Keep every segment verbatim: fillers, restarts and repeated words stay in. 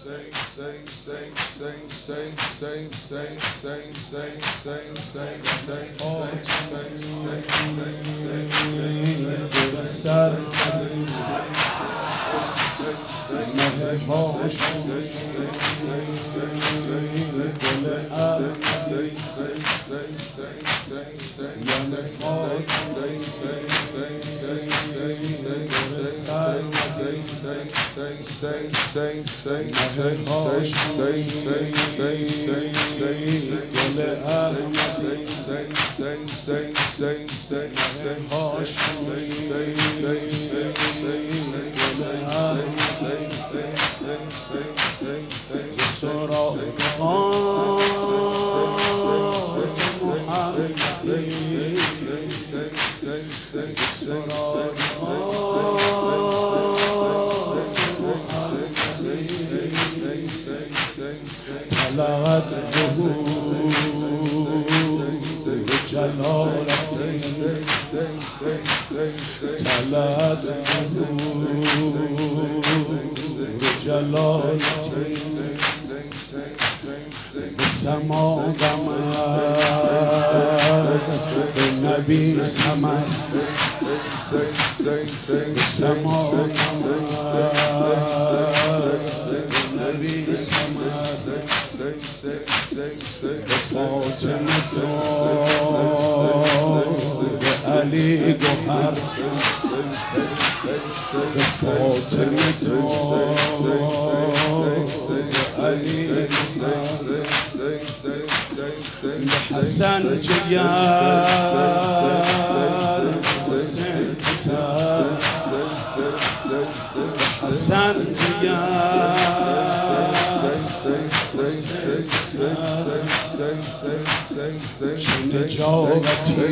طلعت ظهور جلالتي طلعت ظهور جلالتي بالسما قمر بالنبي سمر بالسما قمر بالنبي سمر بفاطمة بعلي جوهر بفاطمة بعلي جوهر بحسن جيار حسين حسن بحسن جيار نجاوتي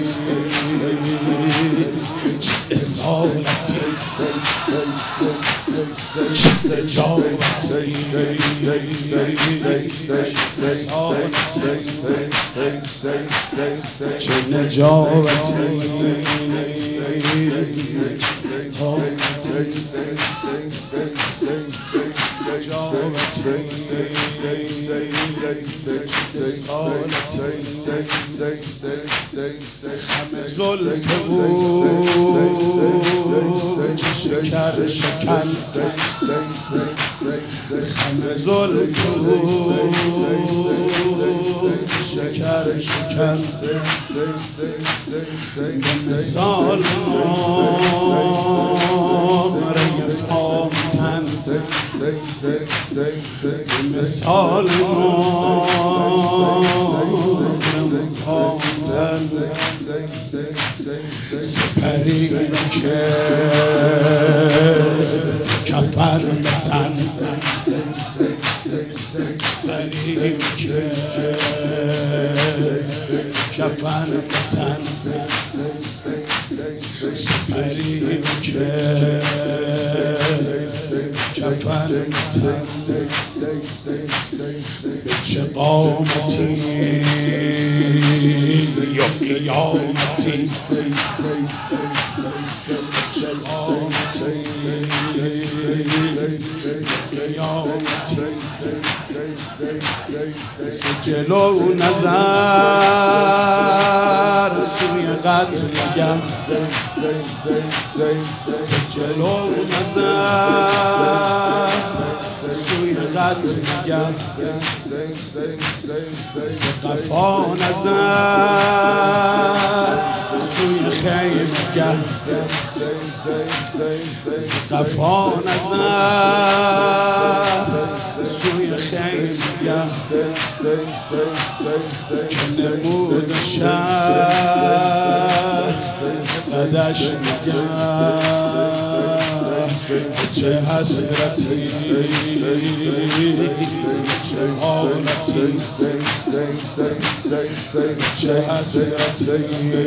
إصالتي شکر شکن خم زلف شکر شکن مثال نامره فامتن مثال نامره فامتن سپری که کفر بتن سپری که کفر بتن سپری که کفر بتن به چه قامتی یا قیامتی جلو نظر سوی قتلگه جلو نظر سوی قتلگه قفا نظر سوی خیمگه قفا نظر سوی خیمگه که نمود شهر قدش نگه چه حسرتی چه حالتی چه حسرتی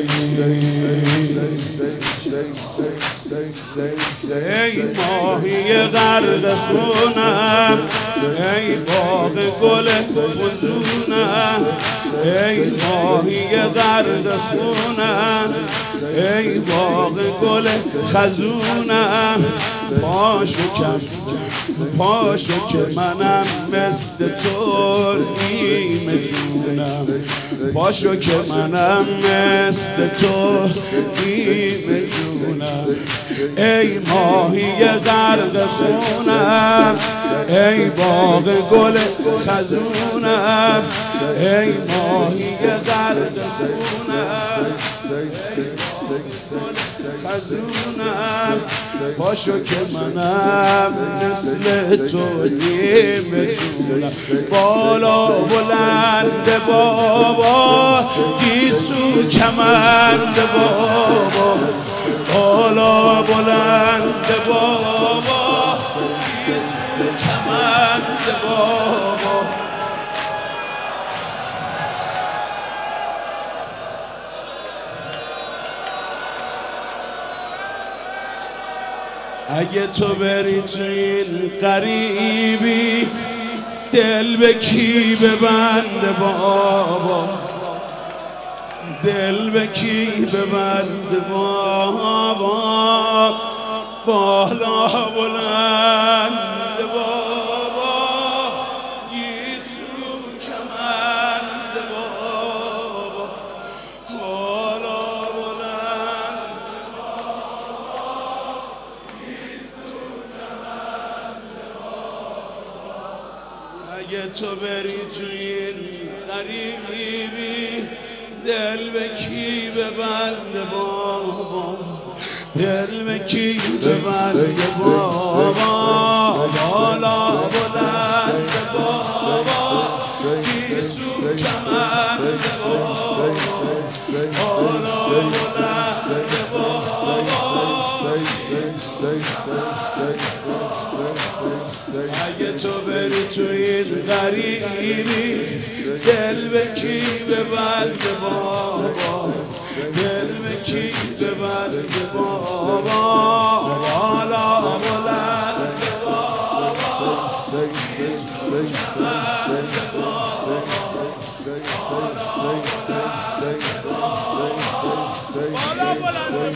ای ماهی غرق خونم ای باغ گل فزونم ای ماهی غرق خونم ای باغ گل خزونم پاشو کم پاشو که منم مثل تو نیمه جونم پاشو که منم مثل تو نیمه جونم ای ماهی غرق خونم ای باغ گل خزونم ای ماهی غرق خونم خزونم پاشو که منم مثل تو نیمه جونم بالا بلند بابا گیسو کمند بابا بالا بلند بابا گیسو کمند بابا اگه تو بری تو این غریبی دل به کی ببند بابا دل به کی ببند بابا بالا بلند بابا یسو کمند بابا بالا بلند اگه تو بری تو این غریبی دل به کی ببند بابا دل به کی ببند بابا بالا بلند بابا یسو کمند بابا بالا بلند بابا اگه تو بری تو این غریبی دل به کی ببند بابا دل به کی ببند بابا بالا بلند بابا یسو کمند بابا بالا بلند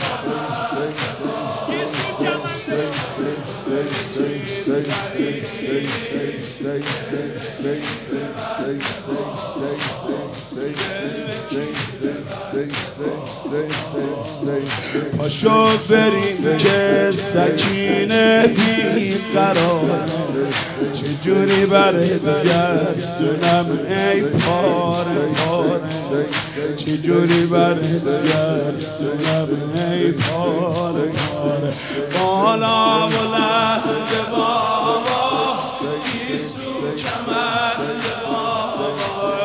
پاشو بریم که سکینه بی قرار چجوری برات گردونم ای پاره پاره چجوری برات گردونم ای پاره پاره بالا بلند بابا یسو کمند بابا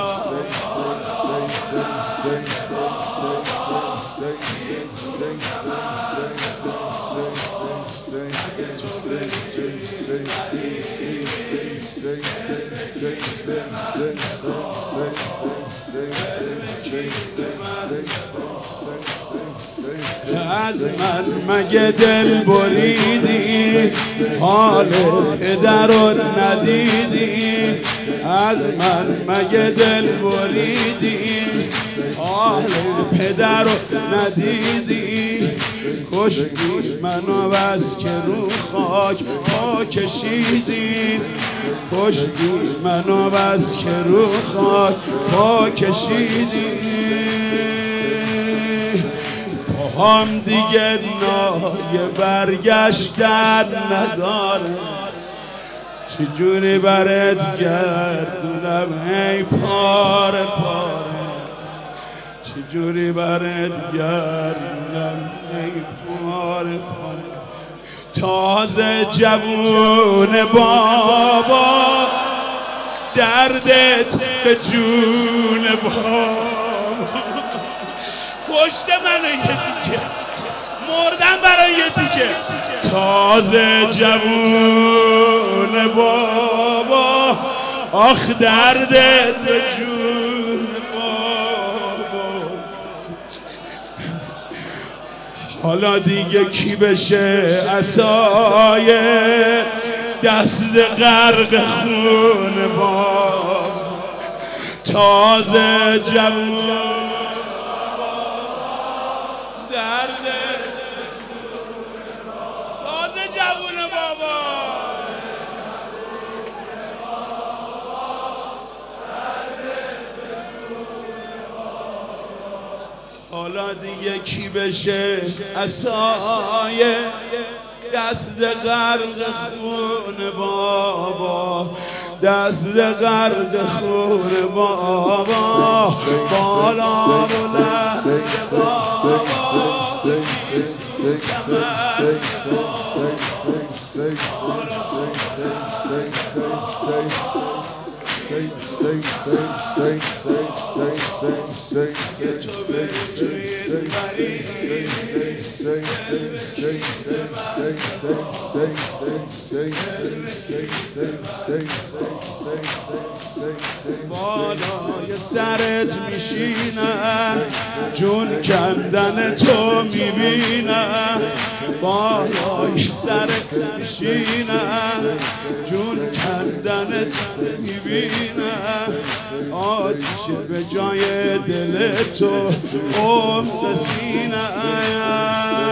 از من مگه دل بریدی حال پدر رو ندیدی از من مگه دل بریدی حال پدر رو ندیدی کشتی منو بس که رو خاک پا کشیدی کشتی منو بس که رو خاک پا کشیدی پاهم دیگه نای برگشتن نداره چجوری برات گردونم ای پاره پاره چجوری برات گردونم ای پاره پاره تازه جوون بابا دردت به جون بابا کشت منو یه دیگه مردم برای یه دیگه تازه جوون بابا آخ دردت به جون بابا حالا دیگه کی بشه عصای دست غرق خون بابا تازه جوون بابا. حالا دیگه کی بشه عصای دست غرق خون بابا، دست غرق خون بابا، بالا بلند بابا، بالای سرت میشینم، جون کندن تو میبینم، بالای سرت میشینم، جون کندن تو میبینم، آتیش به جای دل تو عمق سینم،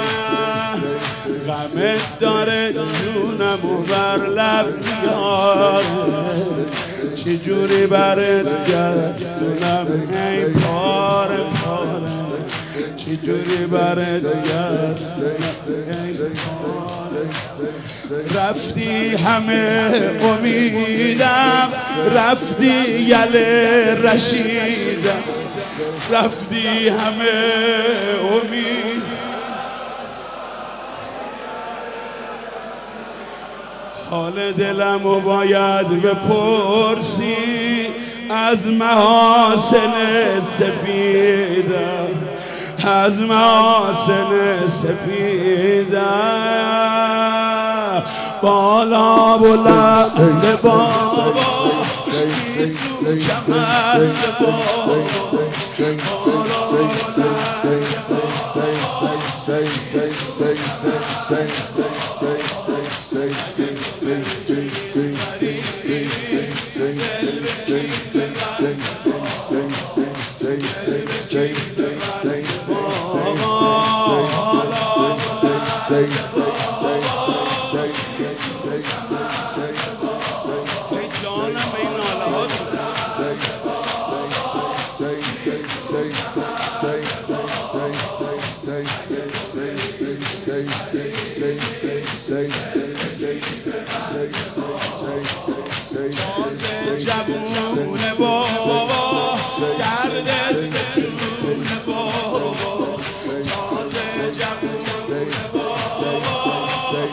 غمت داره جونمو بر لب بیاره، چجوری برات گردونم ای پاره پاره، چجوری برات گردونم ای پاره. رفتی همه امیدم، رفتی یله رشیدم، رفتی همه امید، حال دلمو باید بپرسی از محاسن سپیدم، از محاسن سپیدم، بالا بلند بابا، میزو کمند بابا، جوونه بابا، دردت بدون بابا، تازه جوونه بابا،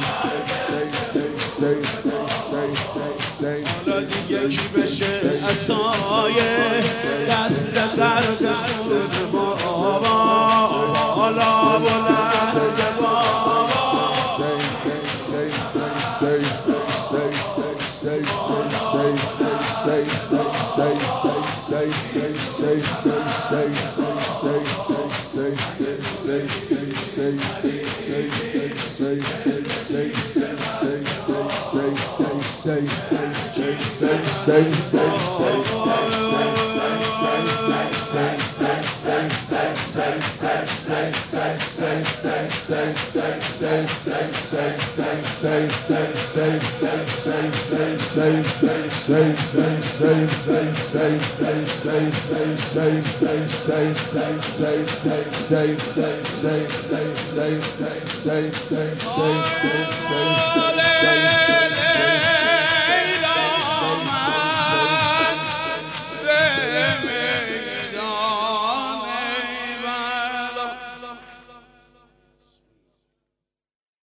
حالا دیگه کی بشه عصای دست غرق خون بابا، حالا بلند بابا،